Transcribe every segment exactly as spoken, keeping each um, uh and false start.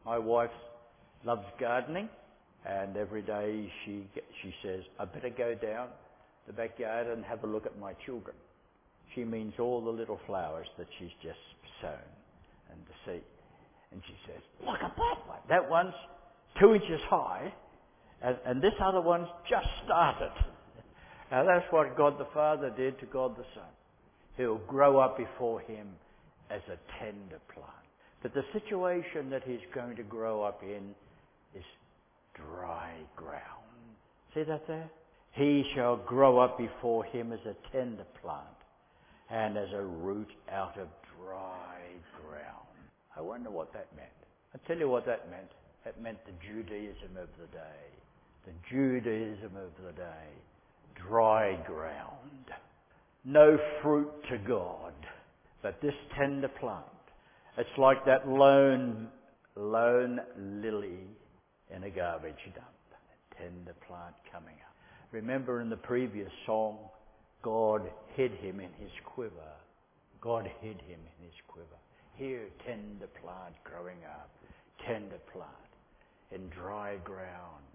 My wife loves gardening, and every day she she says, I better go down the backyard and have a look at my children. She means all the little flowers that she's just sown and the seed. And she says, look at that one. That one's two inches high, and, and this other one's just started. Now that's what God the Father did to God the Son. He'll grow up before him as a tender plant. But the situation that he's going to grow up in is dry ground. See that there? He shall grow up before him as a tender plant and as a root out of dry ground. I wonder what that meant. I'll tell you what that meant. It meant the Judaism of the day. The Judaism of the day. Dry ground. No fruit to God. But this tender plant. It's like that lone, lone lily in a garbage dump. A tender plant coming up. Remember in the previous song, God hid him in his quiver. God hid him in his quiver. Here, tender plant growing up. Tender plant in dry ground.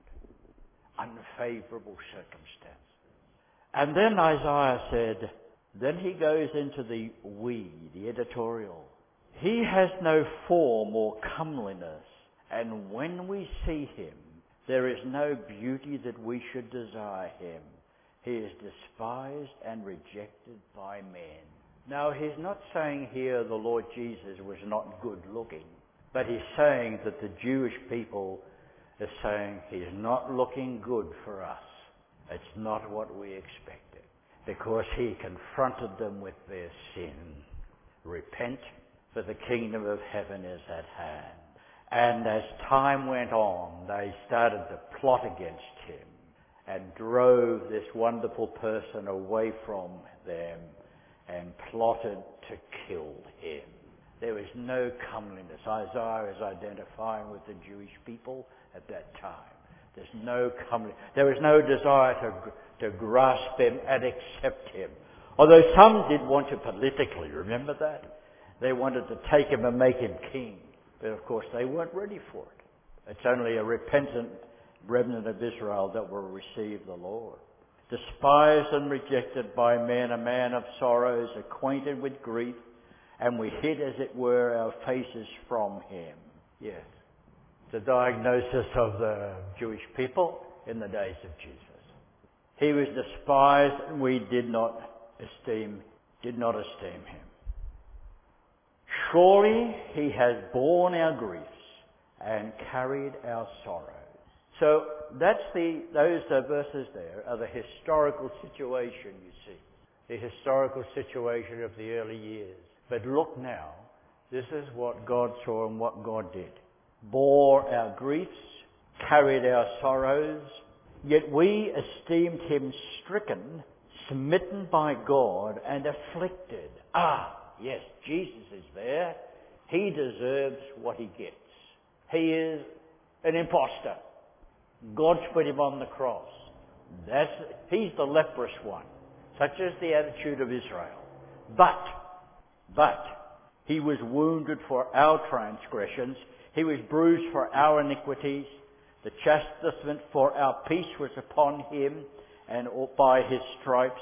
Unfavourable circumstances. And then Isaiah said, then he goes into the we, the editorial. He has no form or comeliness, and when we see him, there is no beauty that we should desire him. He is despised and rejected by men. Now, he's not saying here the Lord Jesus was not good looking, but he's saying that the Jewish people are saying he's not looking good for us. It's not what we expected, because he confronted them with their sin. Repent, for the kingdom of heaven is at hand. And as time went on, they started to plot against him and drove this wonderful person away from them and plotted to kill him. There was no comeliness. Isaiah is identifying with the Jewish people at that time. There's no comeliness. There was no desire to, to grasp him and accept him. Although some did want to politically, remember that? They wanted to take him and make him king. But of course they weren't ready for it. It's only a repentant remnant of Israel that will receive the Lord. Despised and rejected by men, a man of sorrows, acquainted with grief, and we hid, as it were, our faces from him. Yes, the diagnosis of the Jewish people in the days of Jesus. He was despised, and we did not esteem, did not esteem him. Surely he has borne our griefs and carried our sorrows. So that's the, those are verses there are the historical situation, you see. The historical situation of the early years. But look now, this is what God saw and what God did. Bore our griefs, carried our sorrows, yet we esteemed him stricken, smitten by God, and afflicted. Ah, yes, Jesus is there. He deserves what he gets. He is an imposter. God's put him on the cross. That's, he's the leprous one. Such is the attitude of Israel. But, but, he was wounded for our transgressions. He was bruised for our iniquities. The chastisement for our peace was upon him, and by his stripes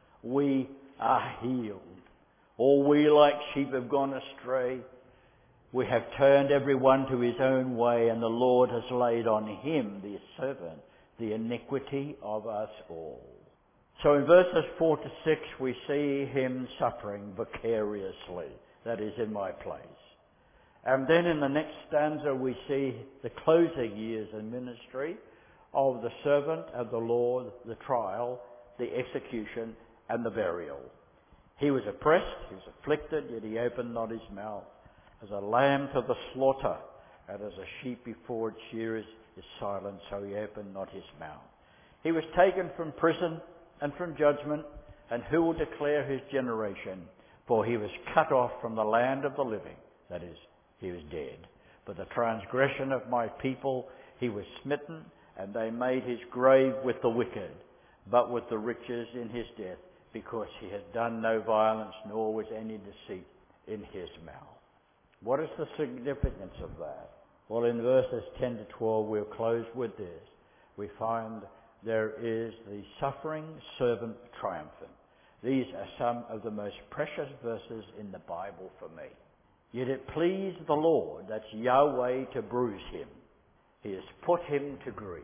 we are healed. All we like sheep have gone astray. We have turned every one to his own way, and the Lord has laid on him, the servant, the iniquity of us all. So in verses four to six we see him suffering vicariously, that is, in my place. And then in the next stanza we see the closing years in ministry of the servant of the Lord, the trial, the execution, and the burial. He was oppressed, he was afflicted, yet he opened not his mouth. As a lamb to the slaughter, and as a sheep before its shearers is silent, so he opened not his mouth. He was taken from prison and from judgment, and who will declare his generation? For he was cut off from the land of the living, that is, he was dead. For the transgression of my people he was smitten, and they made his grave with the wicked, but with the riches in his death, because he had done no violence, nor was any deceit in his mouth. What is the significance of that? Well, in verses ten to twelve, we'll close with this. We find there is the suffering servant triumphant. These are some of the most precious verses in the Bible for me. Yet it pleased the Lord, that's Yahweh, to bruise him. He has put him to grief.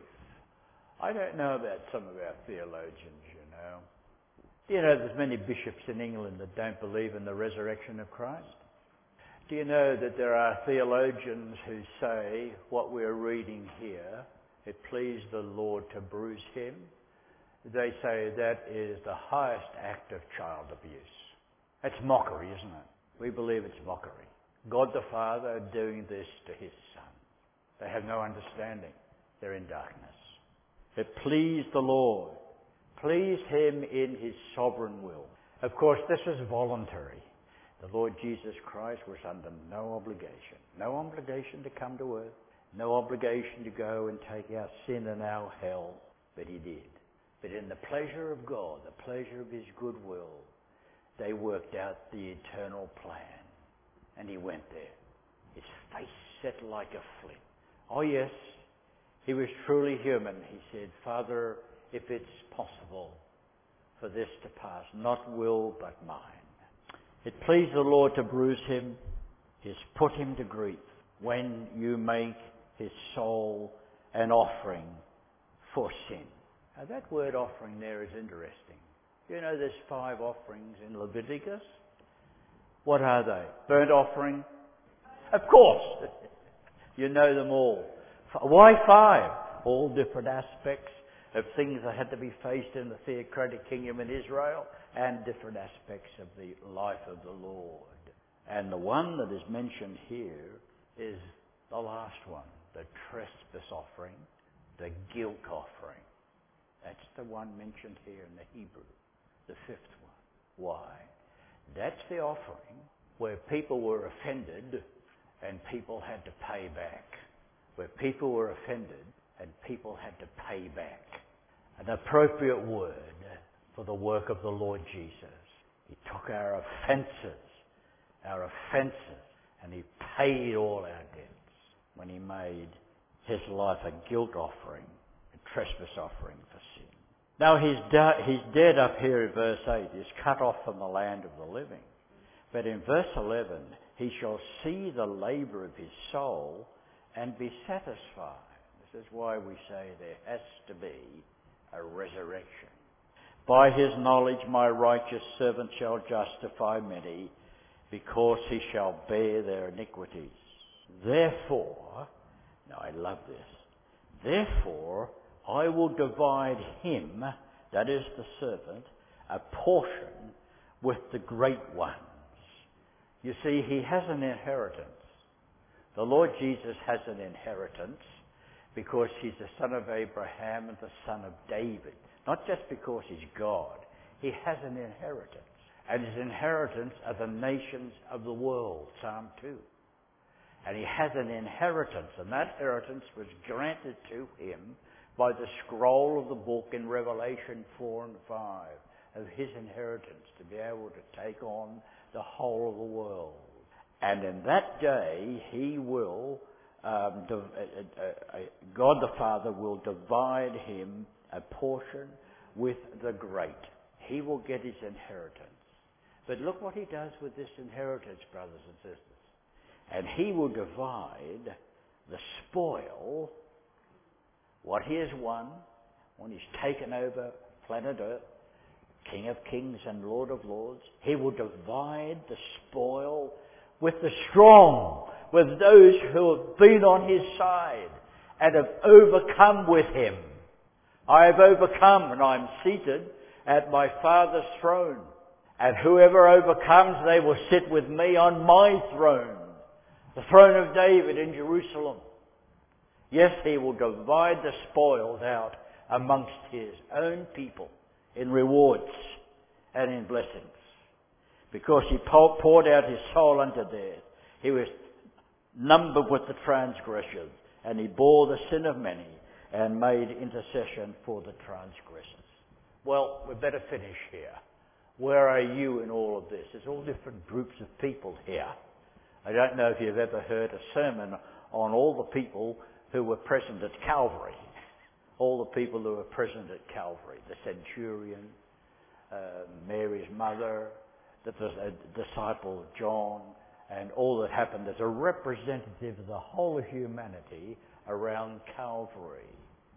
I don't know about some of our theologians, you know. Do you know there's many bishops in England that don't believe in the resurrection of Christ? Do you know that there are theologians who say what we're reading here, it pleased the Lord to bruise him? They say that is the highest act of child abuse. It's mockery, isn't it? We believe it's mockery. God the Father doing this to his Son. They have no understanding. They're in darkness. It pleased the Lord. Pleased him in his sovereign will. Of course, this was voluntary. The Lord Jesus Christ was under no obligation. No obligation to come to earth. No obligation to go and take our sin and our hell. But he did. But in the pleasure of God, the pleasure of his goodwill, they worked out the eternal plan. And he went there. His face set like a flint. Oh yes, he was truly human. He said, Father, if it's possible for this to pass, not will but mine. It pleased the Lord to bruise him. He's put him to grief. When you make his soul an offering for sin. Now that word offering there is interesting. You know there's five offerings in Leviticus. What are they? Burnt offering? Of course. You know them all. Why five? All different aspects of things that had to be faced in the theocratic kingdom in Israel and different aspects of the life of the Lord. And the one that is mentioned here is the last one, the trespass offering, the guilt offering. That's the one mentioned here in the Hebrew, the fifth one. Why? That's the offering where people were offended and people had to pay back. Where people were offended and people had to pay back. An appropriate word for the work of the Lord Jesus. He took our offences, our offences, and he paid all our debts when he made his life a guilt offering, a trespass offering for sin. Now he's, da- he's dead up here in verse eight. He's cut off from the land of the living. But in verse eleven, he shall see the labour of his soul and be satisfied. This is why we say there has to be a resurrection. By his knowledge my righteous servant shall justify many, because he shall bear their iniquities. Therefore, now I love this, therefore I will divide him, that is the servant, a portion with the great ones. You see, he has an inheritance. The Lord Jesus has an inheritance because he's the son of Abraham and the son of David. Not just because he's God. He has an inheritance. And his inheritance are the nations of the world, Psalm two. And he has an inheritance, and that inheritance was granted to him by the scroll of the book in Revelation four and five of his inheritance to be able to take on the whole of the world. And in that day, he will, um, div- uh, uh, uh, God the Father will divide him a portion with the great. He will get his inheritance. But look what he does with this inheritance, brothers and sisters. And he will divide the spoil, what he has won, when he's taken over planet Earth, King of Kings and Lord of Lords. He will divide the spoil with the strong, with those who have been on his side and have overcome with him. I have overcome and I am seated at my Father's throne. And whoever overcomes, they will sit with me on my throne, the throne of David in Jerusalem. Yes, he will divide the spoils out amongst his own people in rewards and in blessings. Because he poured out his soul unto death. He was numbered with the transgressors, and he bore the sin of many and made intercession for the transgressors. Well, we better finish here. Where are you in all of this? There's all different groups of people here. I don't know if you've ever heard a sermon on all the people who were present at Calvary. All the people who were present at Calvary. The centurion, uh, Mary's mother, the, the disciple John, and all that happened as a representative of the whole of humanity around Calvary.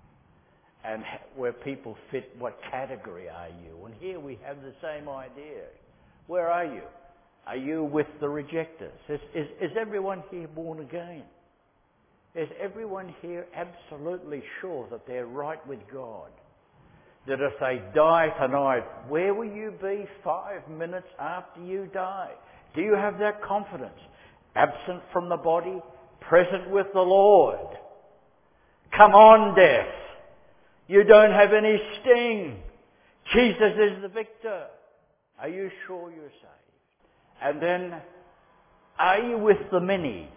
And where people fit, what category are you? And here we have the same idea. Where are you? Are you with the rejectors? Is, is, is everyone here born again? Is everyone here absolutely sure that they're right with God? That if they die tonight, where will you be five minutes after you die? Do you have that confidence? Absent from the body, present with the Lord. Come on, death. You don't have any sting. Jesus is the victor. Are you sure you're saved? And then, are you with the many?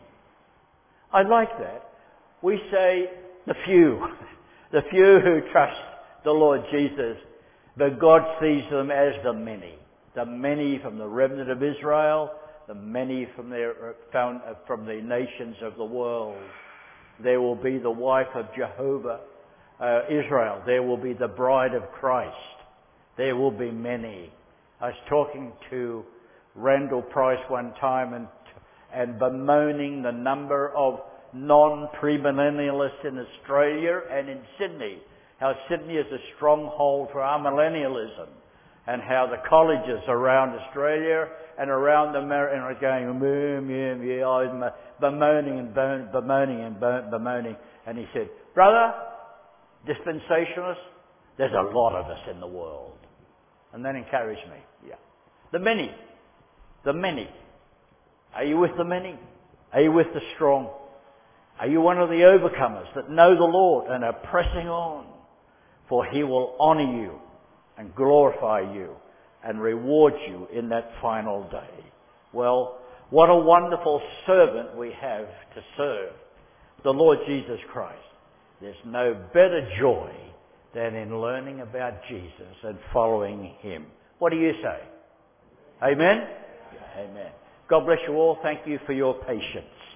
I like that. We say the few. The few who trust the Lord Jesus. But God sees them as the many. The many from the remnant of Israel. The many from, their, found, from the nations of the world. There will be the wife of Jehovah. Uh, Israel. There will be the bride of Christ. There will be many. I was talking to Randall Price one time and, and bemoaning the number of non-premillennialists in Australia and in Sydney. How Sydney is a stronghold for amillennialism, and how the colleges around Australia and around America are going mm, yeah, yeah, I'm bemoaning and bemoaning and bemoaning. And he said, brother, dispensationalists, there's a lot of us in the world. And that encouraged me. Yeah. The many. The many. Are you with the many? Are you with the strong? Are you one of the overcomers that know the Lord and are pressing on? For He will honour you and glorify you and reward you in that final day. Well, what a wonderful servant we have to serve, the Lord Jesus Christ. There's no better joy than in learning about Jesus and following Him. What do you say? Amen? Amen. God bless you all. Thank you for your patience.